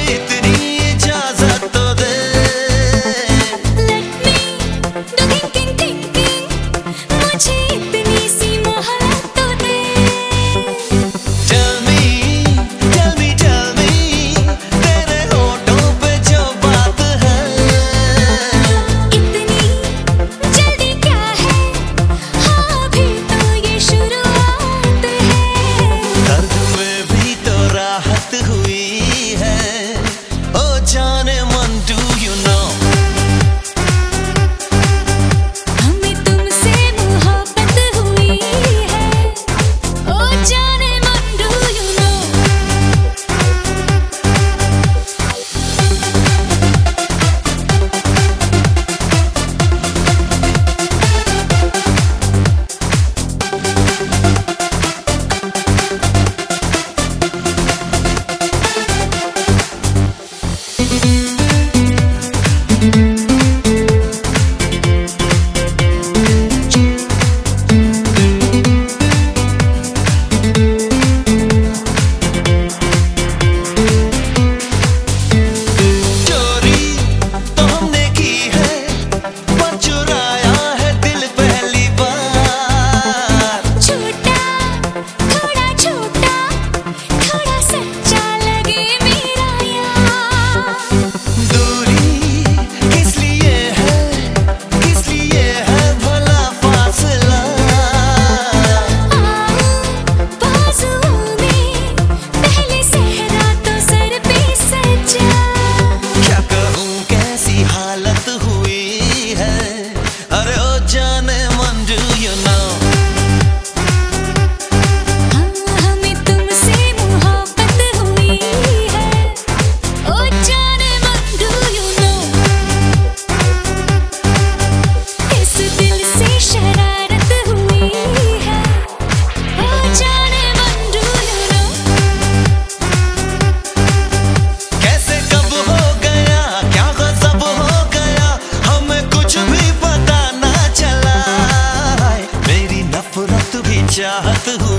इतनी इजाजत तो दे। Let me do thinking, मुझे इतनी सी मोहलत तो दे। Tell me, तेरे होठों पे जो बात है। इतनी जल्दी क्या है, हाँ अभी तो ये शुरुआत है। दर्द में भी तो राहत हुई है। ओ जाने मन, do you know? हमें तुमसे मोहब्बत हुई है, ओ जाने मन, do you know? चोरी तो हमने की है, पर चुराया है दिल पहली बार। छोटा, थोड़ा छोटा, थोड़ा सच्चा लगे मेरा यार। दूरी किस लिए है भला फासला। बाजुओं में पहले सहरा तो सर पे सजा। क्या कहूँ कैसी हालत हुई है। अरे ओ जाने मन, do you know? हमें तुमसे मोहब्बत हुई है, ओ जाने मन, do you know? इस दिल से शरारत हुई है, ओ जाने मन, do you know? कैसे कब हो गया, क्या गजब हो गया, हमें कुछ भी पता ना चला। मेरी नफरत भी चाहत हुई